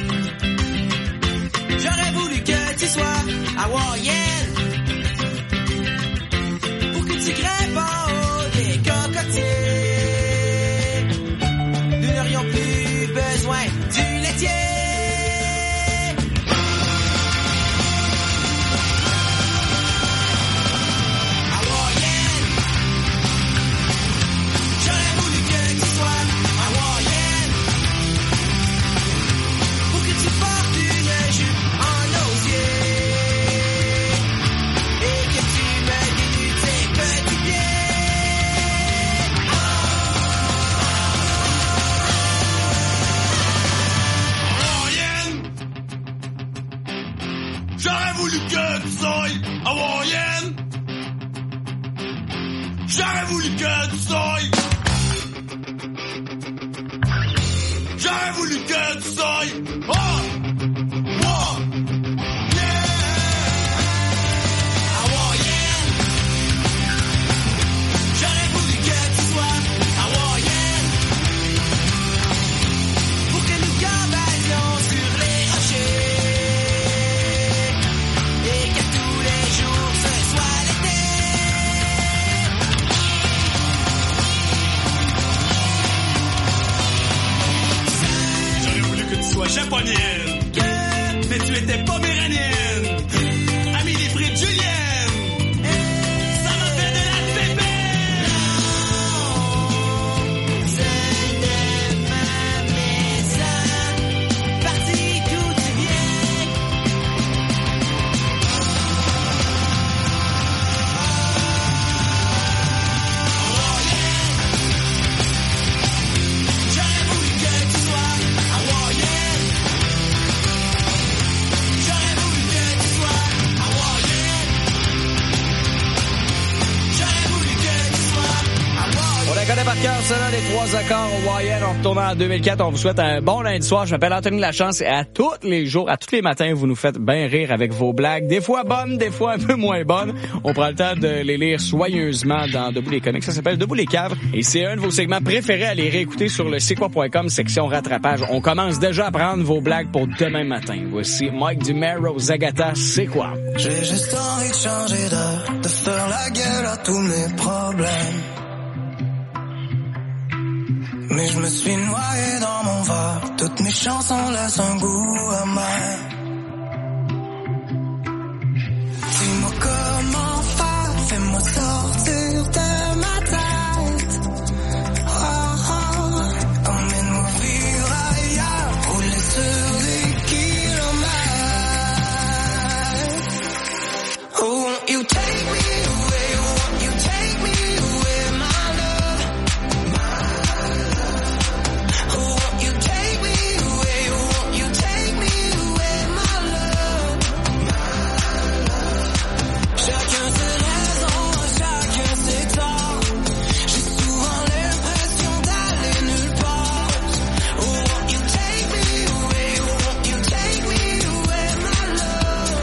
j'aurais voulu que tu sois hawaïenne, pour que tu grimpes en haut des cocotiers. Nous n'aurions plus besoin du laitier. Hawaïenne, j'aurais voulu que tu sois. J'aurais voulu que tu sois. Oh, oh, yeah. Hawaïenne, j'aurais voulu que tu sois hawaïenne, pour que nous gambadions sur les rochers. Japonienne, que... mais tu étais pas méranienne. Ami des frites Julienne, ça m'a fait de la pépère. Ce n'est ma maison, parti d'où tu viens. J'aurais voulu que tu sois hawaïenne. On la connaît par cœur, celle-là, les trois accords hawaïennes. On retourne en deux mille quatre. On vous souhaite un bon lundi soir. Je m'appelle Anthony Lachance et à tous les jours, à tous les matins, vous nous faites bien rire avec vos blagues. Des fois bonnes, des fois un peu moins bonnes. On prend le temps de les lire soigneusement dans Debout les comiques. Ça s'appelle Debout les caves. Et c'est un de vos segments préférés à les réécouter sur le c'est quoi point com, section rattrapage. On commence déjà à prendre vos blagues pour demain matin. Voici Mike Dumero, Zagata, c'est quoi? J'ai juste envie de changer d'heure, de faire la gueule à tous mes problèmes. Mais je me suis noyé dans mon verre, toutes mes chansons laissent un goût amer. Dis-moi comment faire, fais-moi sortir de ma tête. Oh, oh, emmène-moi vivre ailleurs, rouler sur des kilomètres. Oh, won't you take me away, won't you take me away, my love. Oh, won't you take me away, won't you take me away, my love. Chacun ses raisons, chacun ses torts. J'ai souvent l'impression d'aller nulle part. Oh, won't you take me away, won't you take me away, my love.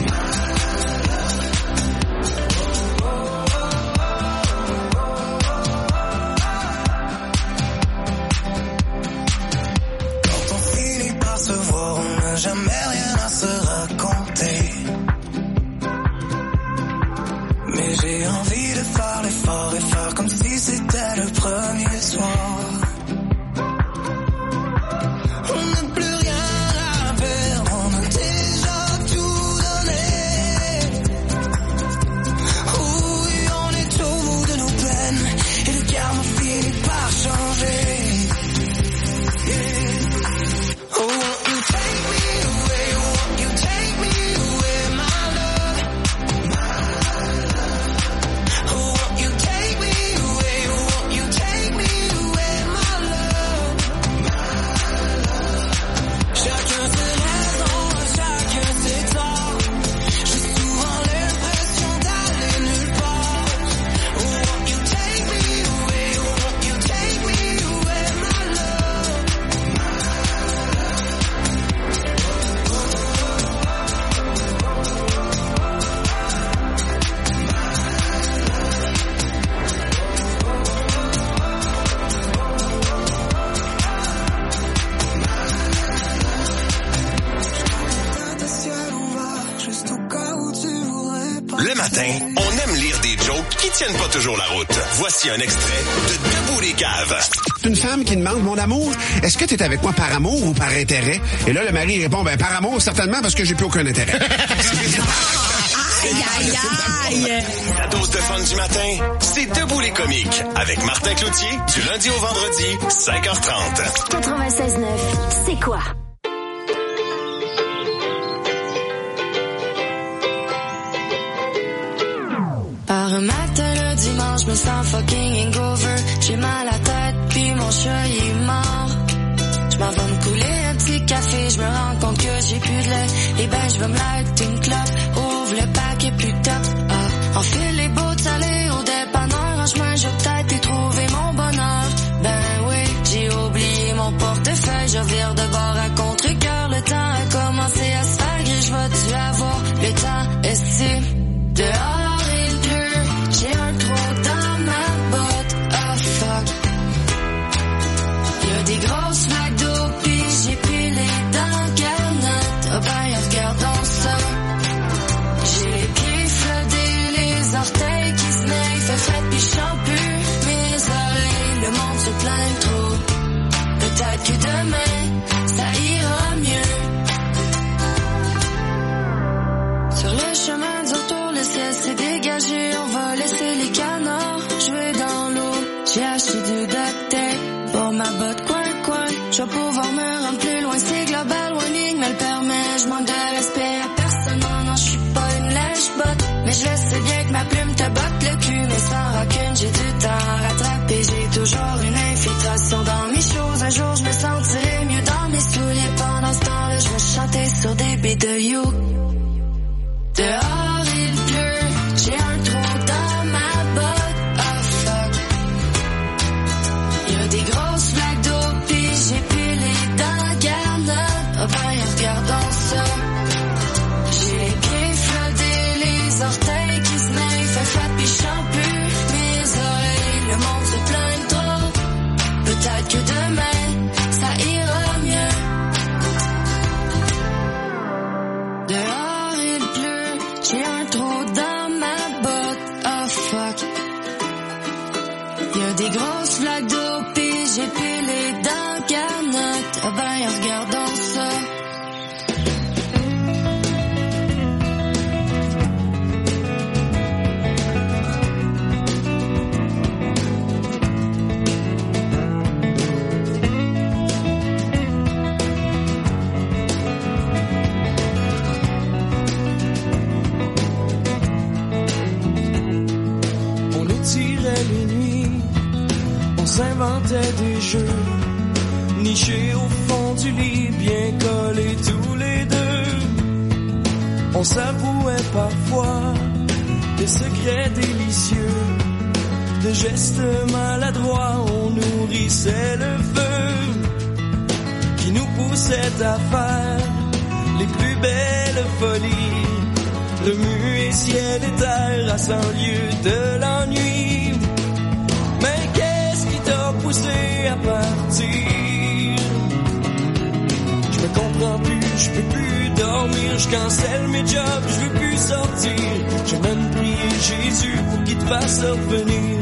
Quand on finit par se voir, on n'a jamais rien à se raconter. Mais j'ai envie de faire l'effort et faire comme si c'était le premier soir. On n'a plus rien à perdre, on a déjà tout donné. Oui, on est au bout de nos peines et le karma finit par changer. Yeah. Oh, won't you take me away, won't you take me away, my love. Oh, won't you take me away, won't you take me away, qui tiennent pas toujours la route. Voici un extrait de Debout les caves. Une femme qui demande, mon amour, est-ce que t'es avec moi par amour ou par intérêt? Et là, le mari répond, ben par amour, certainement, parce que j'ai plus aucun intérêt. Aïe, aïe, aïe! La dose de fun du matin, c'est Debout les comiques, avec Martin Cloutier, du lundi au vendredi, cinq heures trente. quatre-vingt-seize neuf, c'est quoi? Par un matin le dimanche, je me sens fucking hangover. J'ai mal à la tête, puis mon chat il est mort. Je m'en vais me couler un petit café, je me rends compte que j'ai plus de lait. Et ben je vais me light une clope, ouvre le paquet plus top. Ah, enfile les bouts salés au dépanneur. En chemin, j'ai peut-être y trouver mon bonheur. Ben oui, j'ai oublié mon portefeuille. Je vire de bord à contre-cœur. Le temps a commencé à se faire gris. Je vais-tu avoir le temps estime dehors? J'ai un trou dans ma botte, oh fuck. Y'a des grosses flaques d'eau, pis j'ai pilé dans le canette. Oh ben, regardons ça. J'ai les pieds flottés, les orteils qui se naillent. Fait fret pis j'chante plus mes oreilles. Le monde se plaint trop. Peut-être que demain, ça ira mieux. Sur le chemin du retour, le ciel s'est dégagé. On va laisser les canards jouer dans l'eau. J'ai acheté du duct tape pour ma botte coin-coin. Je vais pouvoir me rendre plus loin. C'est global, warning me le permet. Je manque de respect à personne. Non, non, je suis pas une lèche-botte. Mais je le sais bien que ma plume te botte le cul. Mais sans rancune, j'ai du temps à rattraper. J'ai toujours une infiltration dans mes choses. Un jour, je me sentirai mieux dans mes souliers. Pendant ce temps-là, je vais chanter sur des beats de You. Dehors, il pleut. J'ai un trou dans ma botte, oh fuck. Y'a des grosses flaques d'eau, pis j'ai pilé dans la garnotte. Oh ben, regardons ça. J'ai les pieds flottés, les orteils qui se naillent. Fait flat pis j'chante plus mes oreilles. Le monde se plaint trop. Peut-être que demain, ça ira mieux. Dehors, il pleut. J'ai un trou dans ma botte, oh fuck. Y'a des grosses flaques d'eau, pis j'ai pilé dans la canette. Oh ben, regardons ça. Les nuits, on s'inventait des jeux, nichés au fond du lit, bien collés tous les deux. On s'avouait parfois des secrets délicieux, de gestes maladroits, on nourrissait le feu qui nous poussait à faire les plus belles folies. Remuer ciel et terre à cent lieues de l'ennui. Mais qu'est-ce qui t'a poussé à partir? Je me comprends plus, je peux plus dormir, je cancelle mes jobs, je veux plus sortir. J'ai même prié Jésus pour qu'il te fasse revenir.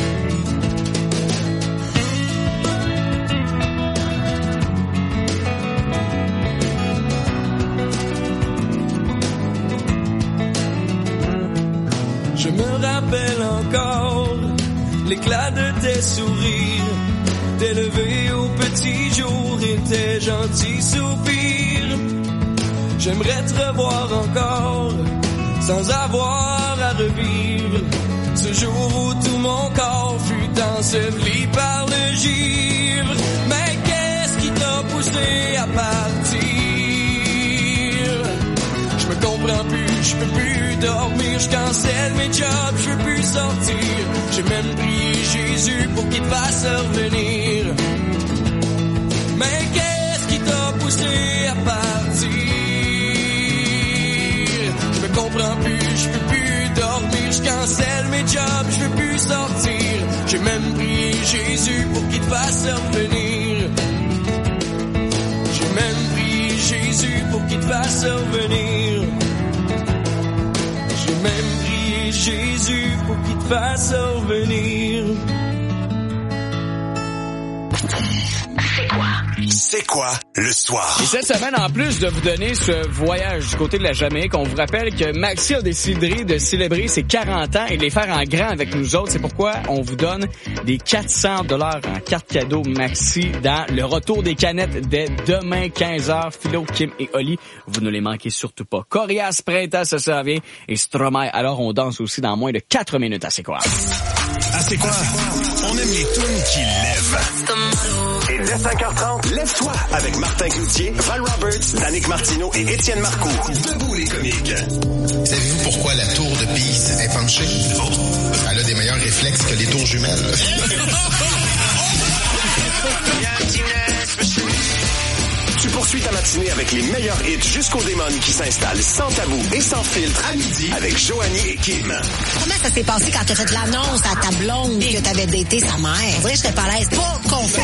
Je me rappelle encore l'éclat de tes sourires, tes levées au petit jour et tes gentils soupirs. J'aimerais te revoir encore, sans avoir à revivre ce jour où tout mon corps fut enseveli par le givre. Mais qu'est-ce qui t'a poussé à partir? Je me comprends plus, je peux plus dormir, je cancelle mes jobs, je veux plus sortir. J'ai même prié Jésus pour qu'il te fasse revenir. Mais qu'est-ce qui t'a poussé à partir? Je me comprends plus, je peux plus dormir, je cancelle mes jobs, je veux plus sortir. J'ai même prié Jésus pour qu'il te fasse revenir. J'ai même prié Jésus pour qu'il te fasse revenir. J'ai même prié Jésus pour qu'il te fasse revenir. C'est quoi? C'est quoi le soir? Et cette semaine, en plus de vous donner ce voyage du côté de la Jamaïque, on vous rappelle que Maxi a décidé de célébrer ses quarante ans et de les faire en grand avec nous autres. C'est pourquoi on vous donne des quatre cents dollars en carte cadeau Maxi dans le retour des canettes dès demain quinze heures. Philo, Kim et Oli, vous ne les manquez surtout pas. Corias, Printemps, ça s'en vient et Stromae. Alors on danse aussi dans moins de quatre minutes. À C'est quoi? À C'est quoi? On aime les tunes qui lèvent. Et dès cinq heures trente, lève-toi avec Martin Cloutier, Val Roberts, Danick Martineau et Étienne Marcoux. Debout les comiques. Savez-vous pourquoi la tour de Pise est penchée? Elle a des meilleurs réflexes que les tours jumelles. Tu poursuis ta matinée avec les meilleurs hits jusqu'au démon qui s'installe sans tabou et sans filtre à midi avec Joanie et Kim. Comment ça s'est passé quand t'as fait l'annonce à ta blonde que t'avais daté sa mère? On dirait que j'étais pas à l'aise. Pas confort.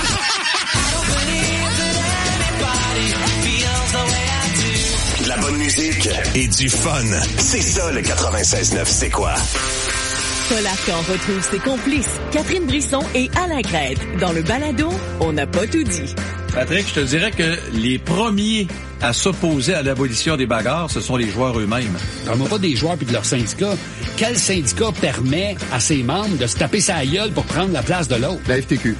De la bonne musique et du fun. C'est ça le quatre-vingt-seize neuf. C'est quoi? Polarcan retrouve ses complices, Catherine Brisson et Alain Crête. Dans le balado, on n'a pas tout dit. Patrick, je te dirais que les premiers à s'opposer à l'abolition des bagarres, ce sont les joueurs eux-mêmes. Parle-moi pas des joueurs puis de leur syndicat. Quel syndicat permet à ses membres de se taper sa gueule pour prendre la place de l'autre? La F T Q.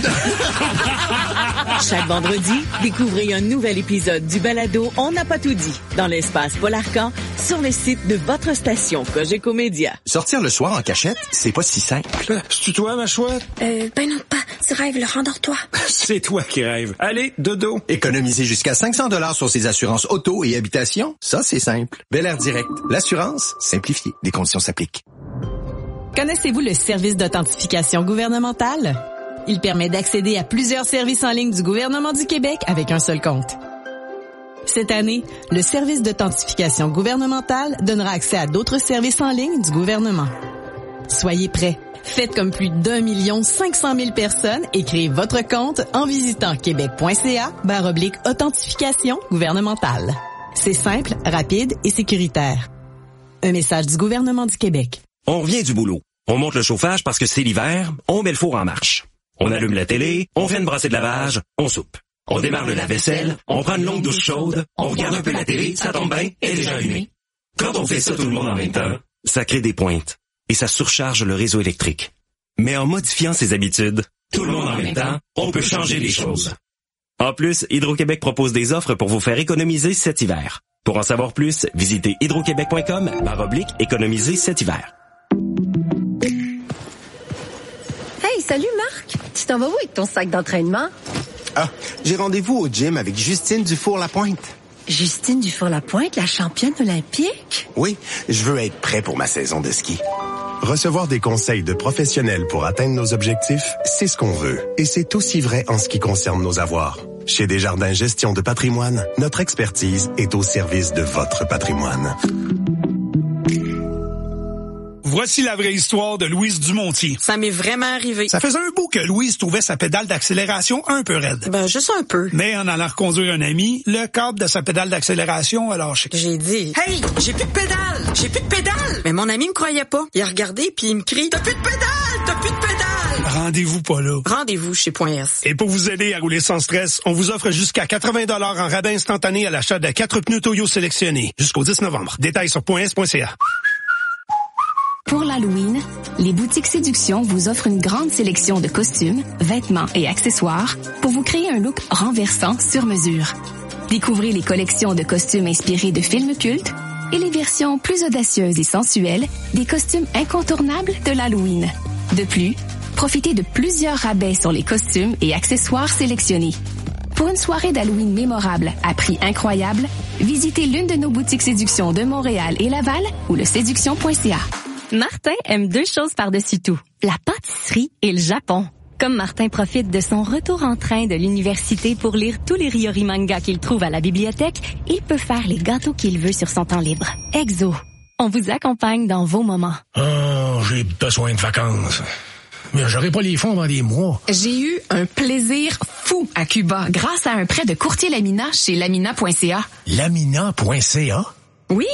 Chaque vendredi, découvrez un nouvel épisode du balado On n'a pas tout dit dans l'espace Polarcan sur le site de votre station Cogeco Média. Sortir le soir en cachette, c'est pas si simple. C'est-tu toi, ma chouette? Euh, ben non, pas. Tu rêves, le rendors-toi. C'est toi qui rêves. Allez, dodo. Économiser jusqu'à cinq cents dollars sur ses assurances auto et habitation, ça c'est simple. Bel Air Direct. L'assurance simplifiée. Des conditions s'appliquent. Connaissez-vous le service d'authentification gouvernementale? Il permet d'accéder à plusieurs services en ligne du gouvernement du Québec avec un seul compte. Cette année, le service d'authentification gouvernementale donnera accès à d'autres services en ligne du gouvernement. Soyez prêts. Faites comme plus d'un million cinq cent mille personnes et créez votre compte en visitant québec.ca barre oblique authentification gouvernementale. C'est simple, rapide et sécuritaire. Un message du gouvernement du Québec. On revient du boulot. On monte le chauffage parce que c'est l'hiver, on met le four en marche. On allume la télé, on fait une brassée de lavage, on soupe. On démarre le lave-vaisselle, on prend une longue douche chaude, on regarde un peu la télé, ça tombe bien, elle est déjà allumée. Quand on fait ça tout le monde en même temps, ça crée des pointes et ça surcharge le réseau électrique. Mais en modifiant ses habitudes, tout le monde en même temps, on peut changer les choses. En plus, Hydro-Québec propose des offres pour vous faire économiser cet hiver. Pour en savoir plus, visitez hydroquebec.com barre oblique économiser cet hiver. Hey, salut Marc! Tu t'en vas où avec ton sac d'entraînement? Ah, j'ai rendez-vous au gym avec Justine Dufour-Lapointe. Justine Dufour-Lapointe, la championne olympique? Oui, je veux être prêt pour ma saison de ski. Recevoir des conseils de professionnels pour atteindre nos objectifs, c'est ce qu'on veut. Et c'est aussi vrai en ce qui concerne nos avoirs. Chez Desjardins Gestion de patrimoine, notre expertise est au service de votre patrimoine. Voici la vraie histoire de Louise Dumontier. Ça m'est vraiment arrivé. Ça faisait un bout que Louise trouvait sa pédale d'accélération un peu raide. Ben, juste un peu. Mais en allant reconduire un ami, le câble de sa pédale d'accélération a lâché. J'ai dit, hey, j'ai plus de pédale! J'ai plus de pédale! Mais mon ami me croyait pas. Il a regardé puis il me crie, t'as plus de pédale! T'as plus de pédale! Rendez-vous pas là. Rendez-vous chez Point S. Et pour vous aider à rouler sans stress, on vous offre jusqu'à quatre-vingts dollars en rabais instantané à l'achat de quatre pneus Toyo sélectionnés. Jusqu'au dix novembre. Détails sur point s point c a. Pour l'Halloween, les boutiques Séduction vous offrent une grande sélection de costumes, vêtements et accessoires pour vous créer un look renversant sur mesure. Découvrez les collections de costumes inspirés de films cultes et les versions plus audacieuses et sensuelles des costumes incontournables de l'Halloween. De plus, profitez de plusieurs rabais sur les costumes et accessoires sélectionnés. Pour une soirée d'Halloween mémorable à prix incroyable, visitez l'une de nos boutiques Séduction de Montréal et Laval ou le séduction point c a. Martin aime deux choses par-dessus tout, la pâtisserie et le Japon. Comme Martin profite de son retour en train de l'université pour lire tous les Ryori mangas qu'il trouve à la bibliothèque, il peut faire les gâteaux qu'il veut sur son temps libre. Exo, on vous accompagne dans vos moments. Oh, j'ai besoin de vacances. Mais j'aurai pas les fonds dans des mois. J'ai eu un plaisir fou à Cuba grâce à un prêt de courtier Lamina chez lamina point c a. lamina point c a? Oui.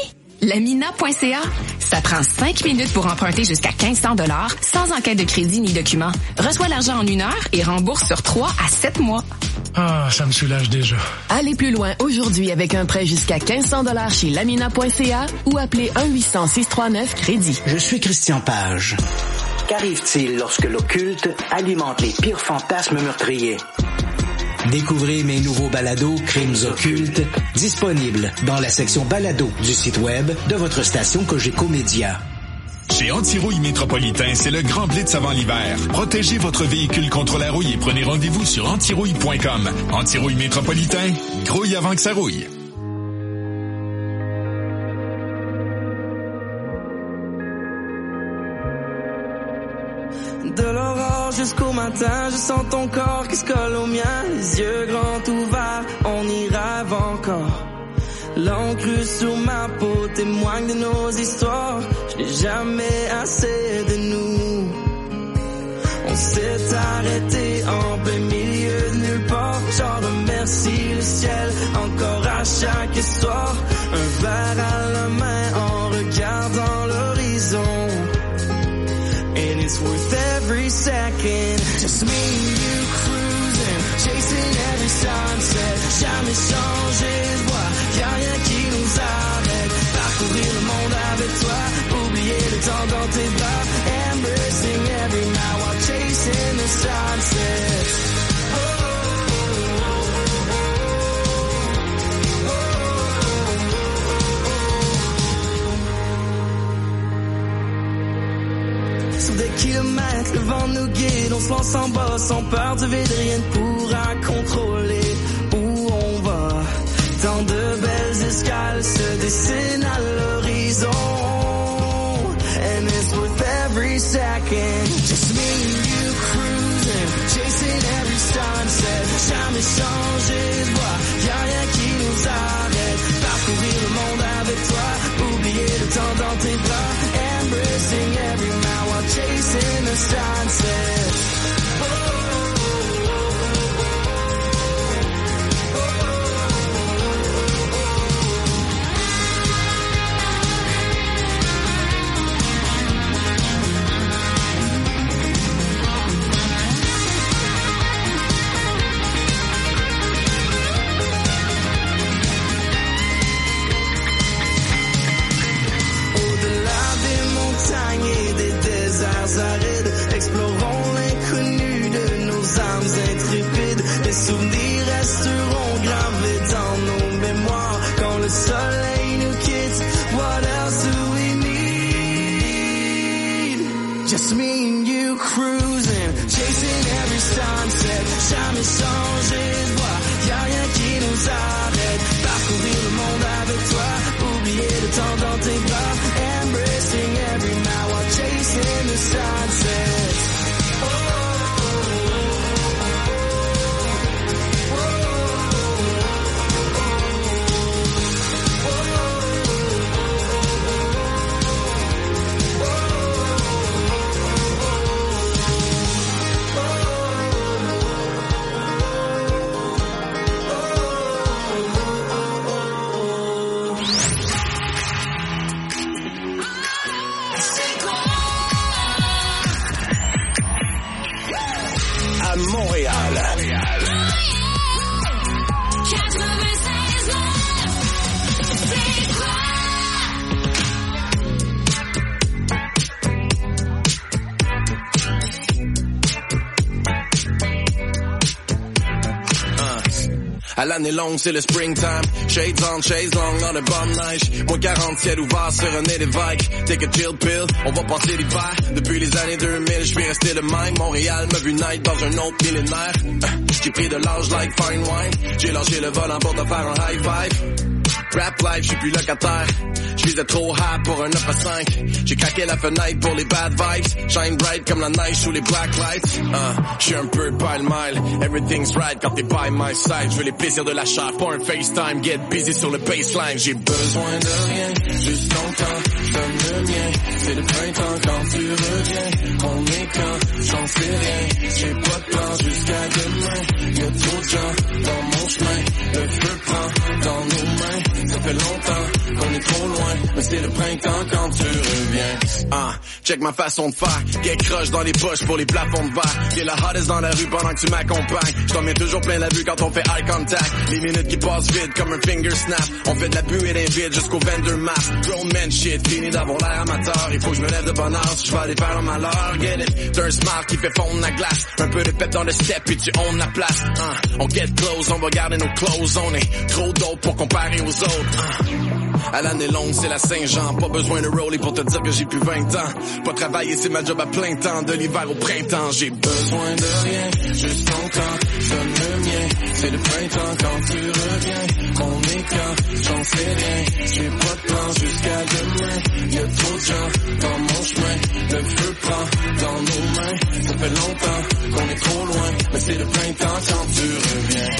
Lamina point c a. Ça prend cinq minutes pour emprunter jusqu'à quinze cents dollars sans enquête de crédit ni document. Reçois l'argent en une heure et rembourse sur trois à sept mois. Ah, ça me soulage déjà. Allez plus loin aujourd'hui avec un prêt jusqu'à quinze cents dollars chez Lamina point c a ou appelez un huit cents six cent trente-neuf crédit. Je suis Christian Page. Qu'arrive-t-il lorsque l'occulte alimente les pires fantasmes meurtriers? Découvrez mes nouveaux balados Crimes occultes, disponibles dans la section balado du site web de votre station Cogeco Média. Chez Antirouille Métropolitain, c'est le grand blitz avant l'hiver. Protégez votre véhicule contre la rouille et prenez rendez-vous sur antirouille point com. Antirouille Métropolitain, grouille avant que ça rouille. De l'aurore jusqu'au matin, je sens ton corps qui se colle au mien. Les yeux grands ouverts, on y rêve encore. L'encre sur ma peau témoigne de nos histoires. Je n'ai jamais assez de nous. On s'est arrêté en plein milieu de nulle part. J'en remercie le ciel encore à chaque soir. Un verre à la main en regardant l'horizon. And it's worth every second. Just me and you cruising, chasing every sunset. Jamais changé de voie, y'a rien qui nous arrête. Parcourir le monde avec toi, oublier le temps dans tes bras. Embracing every night while chasing the sunset. Sur des kilomètres, le vent nous guide, on se lance en bas sans peur du vide, rien ne pourra contrôler où on va. Tant de belles escales se dessinent à l'horizon. And it's worth every second. Just me and you cruising, chasing every sunset. Jamais changé de voie, y'a rien qui nous arrête. Parcourir le monde avec toi, oublier le temps dans tes bras. Embracing every now while chasing the sunset. Et des déserts arides, explorons l'inconnu de nos âmes intrépides. Les souvenirs resteront gravés dans nos mémoires quand le soleil nous quitte. What else do we need? Just me and you cruising, chasing every sunset. Jamais changé de voie, y'a rien qui nous arrête. Parcourir le monde avec toi, oublier le temps dans tes bras. Embracing every now while chasing the sunset. À Montréal. À l'année longue, c'est le springtime. Shades on, shades long, dans le bum neige. Moins quarante, ciel ouvert sur un nez d'évêque. Take a chill pill, on va passer l'hiver. Depuis les années deux mille, je vais rester le même. Montréal m'a vu naître dans un autre millénaire. Euh, j'ai pris de l'âge like fine wine. J'ai lâché le volant pour te faire un high five. Rap life, j'suis plus locataire. J'visais trop high pour un neuf à cinq. J'ai craqué la fenêtre pour les bad vibes. Shine bright comme la neige sous les black lights. Uh, j'suis un peu pile-mile. Everything's right quand t'es by my side. J'veux les plaisirs de la chair, pas un FaceTime. Get busy sur le baseline. J'ai besoin de rien, juste ton temps. Donne le mien, c'est le printemps quand tu reviens. On est quand, j'en sais rien. J'ai pas de plan jusqu'à demain. Y'a trop de gens dans mon chemin. Le feu prend dans nos mains. Ça fait longtemps qu'on est trop loin, mais c'est le printemps quand tu reviens. Ah, check ma façon de faire, get crush dans les poches pour les plafonds de verre. T'es la hottest dans la rue pendant que tu m'accompagnes. J't'en mets toujours plein la vue quand on fait eye contact. Les minutes qui passent vite comme un finger snap. On fait de la buée d'un vide jusqu'au vendor map. Grown man shit, fini d'avoir l'air amateur. Il faut que je me lève de bonne heure si je vais aller faire un malheur. Get it, t'as un smile qui fait fondre la glace. Un peu de pep dans le step puis tu own la place. Uh, on get close, on va garder nos clothes. On est trop dope pour comparer aux autres. Uh. À l'année longue, c'est la Saint-Jean. Pas besoin de rollie pour te dire que j'ai plus vingt ans. Pas travailler, c'est ma job à plein temps. De l'hiver au printemps, j'ai besoin de rien. Juste ton temps, donne le mien. C'est le printemps quand tu reviens. Mon écran, j'en sais rien. J'ai pas de plan jusqu'à demain. Y'a trop de gens dans mon chemin. Le feu prend dans nos mains. Ça fait longtemps qu'on est trop loin. Mais c'est le printemps quand tu reviens.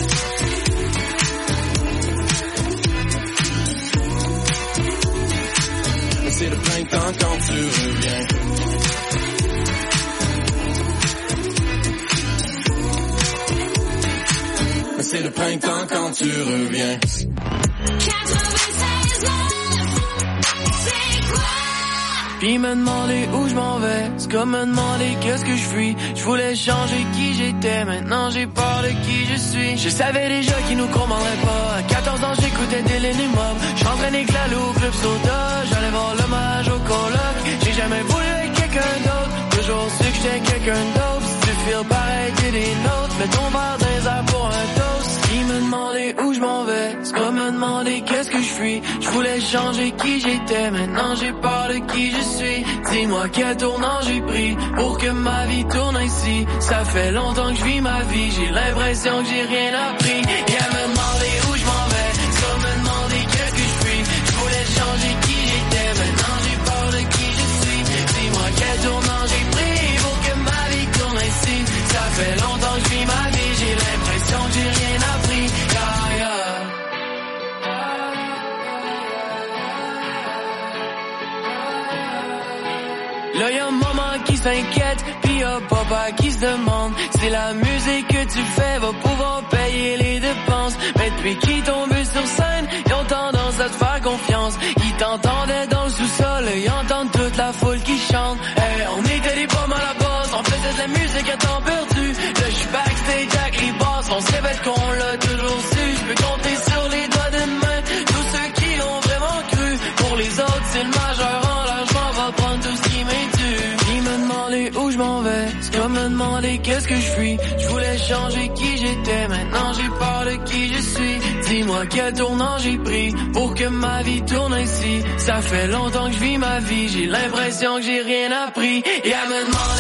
C'est le printemps quand tu reviens. Mais c'est le printemps quand tu reviens. Puis me demander où je m'en vais, c'est comme me demander qu'est-ce que je fuis. Je voulais changer qui j'étais, maintenant j'ai peur de qui je suis. Je savais déjà qu'ils nous commanderait pas. À quatorze ans j'écoutais Dylan et Mob. J'entraînais Clalo au club soda. J'allais voir l'hommage au coloc. J'ai jamais voulu être quelqu'un d'autre. Toujours su que j'étais quelqu'un d'autre. Si tu feel pareil t'es des nôtres. Mets ton verre dans les airs pour un toast. Ils me demandaient où je m'en vais, c'est comme me demander qu'est-ce que je fuis. Je voulais changer qui j'étais, maintenant j'ai peur de qui je suis. Dis-moi quel tournant j'ai pris pour que ma vie tourne ainsi. Ça fait longtemps que je vis ma vie, j'ai l'impression que j'ai rien appris. Et à me demander où je m'en vais, c'est comme me demander qu'est-ce que je suis. Je voulais changer qui j'étais, maintenant j'ai peur de qui je suis. Dis-moi quel tournant j'ai pris pour que ma vie tourne ainsi. Ça fait longtemps que je vis ma vie, j'ai l'impression que j'ai rien appris. Yeah, yeah. Là y'a maman qui s'inquiète, pis y'a papa qui se demande si la musique que tu fais va pouvoir payer les dépenses. Mais depuis qu'ils tombent sur scène, ils ont tendance à te faire confiance. Ils t'entendaient dans le sous-sol, ils entendent toute la foule qui chante. Hey, on était des pommes à la base, on faisait de la musique à temps perdu. Là j'suis backstage avec les boss, on se répète qu'on l'a toujours su. J'peux compter sur les doigts d'une main tous ceux qui ont vraiment cru. Pour les autres c'est le majeur en l'argent, va prendre tout ce qui m'est dû. Ils me demandaient où je m'en vais, c'est comme me demander qu'est-ce que je fuis. Je voulais changer qui j'étais, maintenant j'ai peur de qui je suis. Dis-moi quel tournant j'ai pris pour que ma vie tourne ainsi. Ça fait longtemps que je vis ma vie, j'ai l'impression que j'ai rien appris. Et à me demander